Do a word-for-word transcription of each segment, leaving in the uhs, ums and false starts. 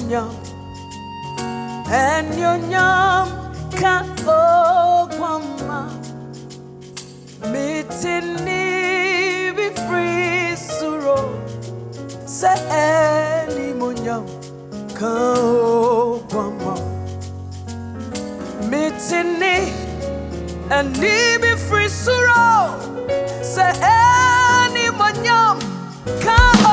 monyam enyonyam ka okwama mitini be free suro se eni monyam ka okwama mitini eni be free suro se eni monyam ka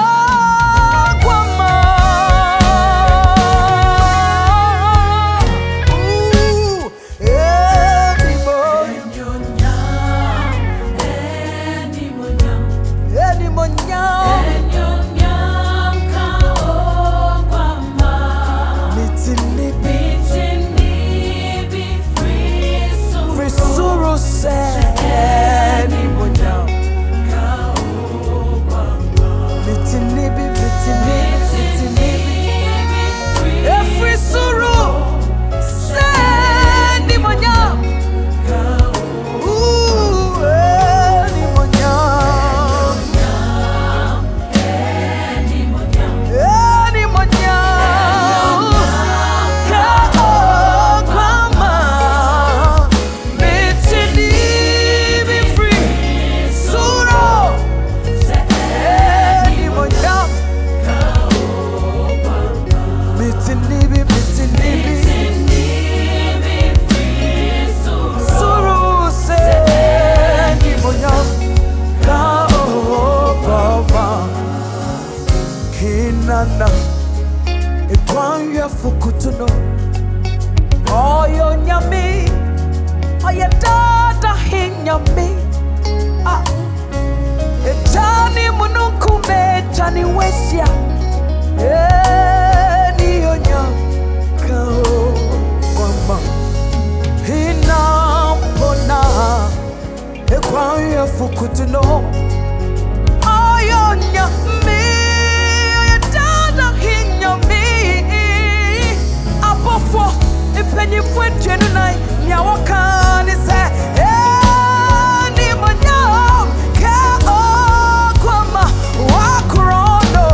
Nana, Equanya Fukutuno, oh, your yummy, oh, your dada hing yummy. Ah, a Johnny Monokume, Johnny Westia, eh, Nionya, Kao, Mama, Hina Pona, Equanya Fukutuno, oh, your yummy. Penny for Jenny, Yawaka, is a any monyam, Ka Kwama, Wakrono,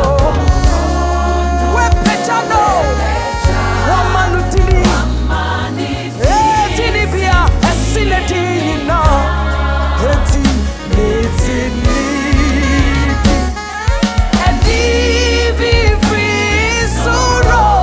Wepetano, Wamanutini, Tinibia, a Silati, no, Eti, Nitini, and Divi free sorrow.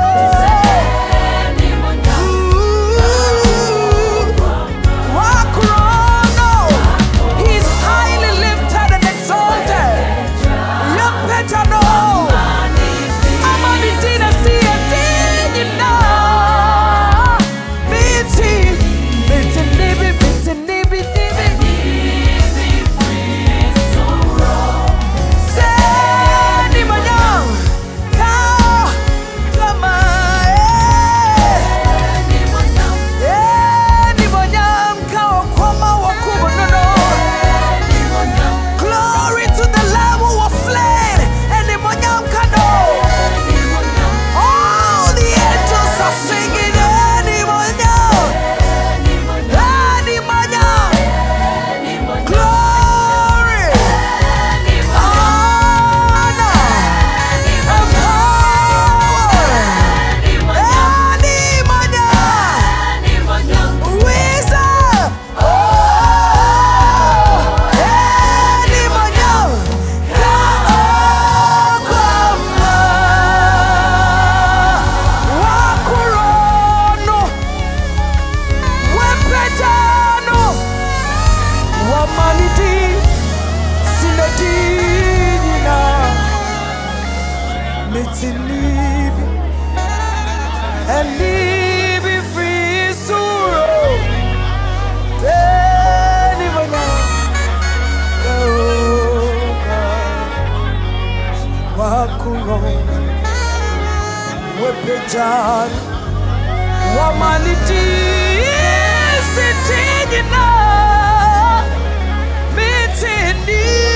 And leave it free, sorrow. Wakuro, Wepejan, Wamaniti, sitting in a meeting.